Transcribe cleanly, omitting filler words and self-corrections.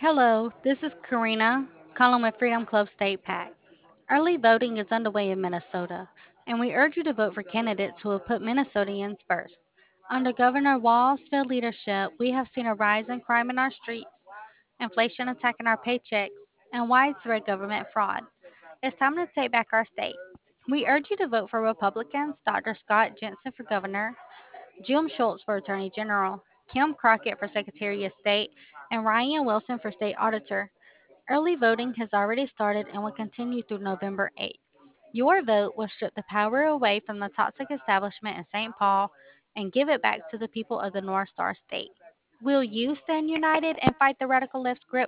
Hello, this is Karina, calling with Freedom Club State PAC. Early voting is underway in Minnesota, and we urge you to vote for candidates who will put Minnesotans first. Under Governor Walz's leadership, we have seen a rise in crime in our streets, inflation attacking our paychecks, and widespread government fraud. It's time to take back our state. We urge you to vote for Republicans Dr. Scott Jensen for governor, Jim Schultz for Attorney General, Kim Crockett for Secretary of State, and Ryan Wilson for State Auditor. Early voting has already started and will continue through November 8th. Your vote will strip the power away from the toxic establishment in St. Paul and give it back to the people of the North Star State. Will you stand united and fight the radical left's grip